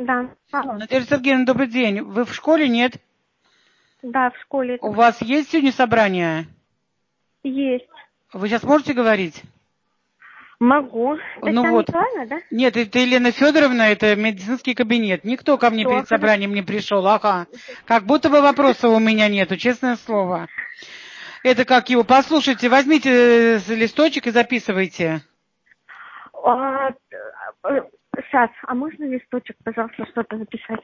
Да. Алло. Надежда Сергеевна, добрый день. Вы в школе, нет? Да, в школе. У вас есть сегодня собрание? Есть. Вы сейчас можете говорить? Могу. Ну Татьяна вот. Николаевна, да? Нет, это Елена Федоровна, это медицинский кабинет. Никто ко мне Всё, перед собранием не пришел. Ага. Как будто бы вопросов у меня нету, честное слово. Это как его? Послушайте, возьмите листочек и записывайте. Сейчас, а можно листочек, пожалуйста, что-то записать?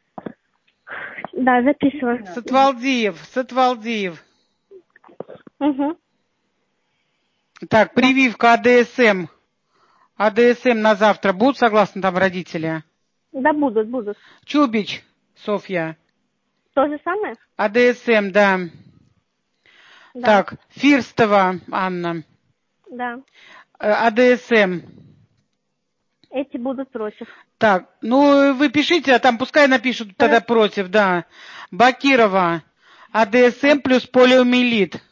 Да, записываю. Сатвалдиев. Угу. Так, Да. прививка АДСМ. АДСМ на завтра. Будут согласны там родители? Да, будут. Чубич, Софья. То же самое? АДСМ, да. Да. Так, Фирстова Анна. Да. АДСМ. Эти будут против. Так, ну вы пишите, а там пускай напишут тогда против, да. Бакирова. АДСМ плюс полиомиелит.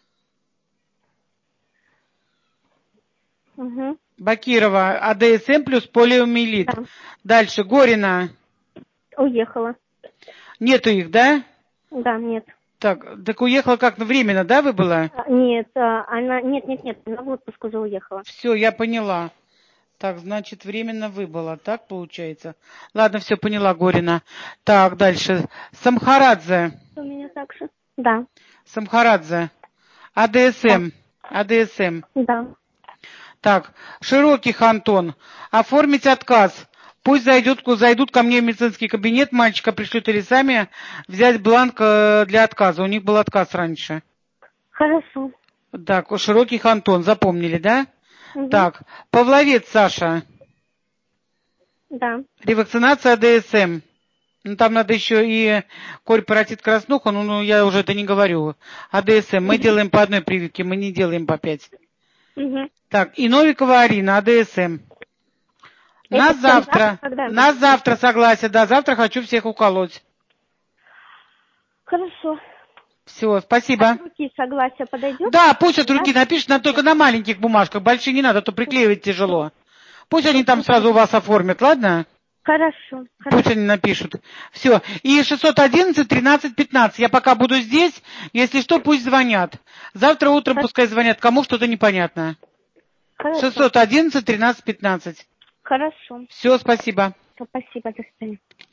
Угу. Бакирова. АДСМ плюс полиомиелит. Да. Дальше. Горина. Уехала. Нету их, да? Да, нет. Так уехала как временно, да, вы была? Нет, она... Нет, она в отпуск уже уехала. Все, я поняла. Так, значит, временно выбыла, так получается? Ладно, все, поняла, Горина. Так, дальше. Самхарадзе. У меня так же. Да. Самхарадзе. АДСМ. АДСМ. Да. Так, Широких Антон. Оформить отказ. Пусть зайдут ко мне в медицинский кабинет, мальчика пришлют или сами взять бланк для отказа. У них был отказ раньше. Хорошо. Так, Широких Антон, запомнили, да? Угу. Так, Павловец Саша. Да. Ревакцинация АДСМ. Ну, там надо еще и корь-паротит краснуха, ну, я уже это не говорю. АДСМ. Мы делаем по одной прививке, мы не делаем по 5. Угу. Так, и Новикова Арина, АДСМ. На завтра согласие, да, завтра хочу всех уколоть. Хорошо. Все, спасибо. От руки согласие подойдет? Да, пусть от руки напишут, но только на маленьких бумажках, большие не надо, а то приклеивать тяжело. Пусть они там сразу у вас оформят, ладно? Хорошо. Пусть они напишут. Все. И 611-13-15. Я пока буду здесь. Если что, пусть звонят. Завтра утром пускай звонят. Кому что-то непонятно. Хорошо. 611-13-15. Хорошо. Все, спасибо. Спасибо, до свидания.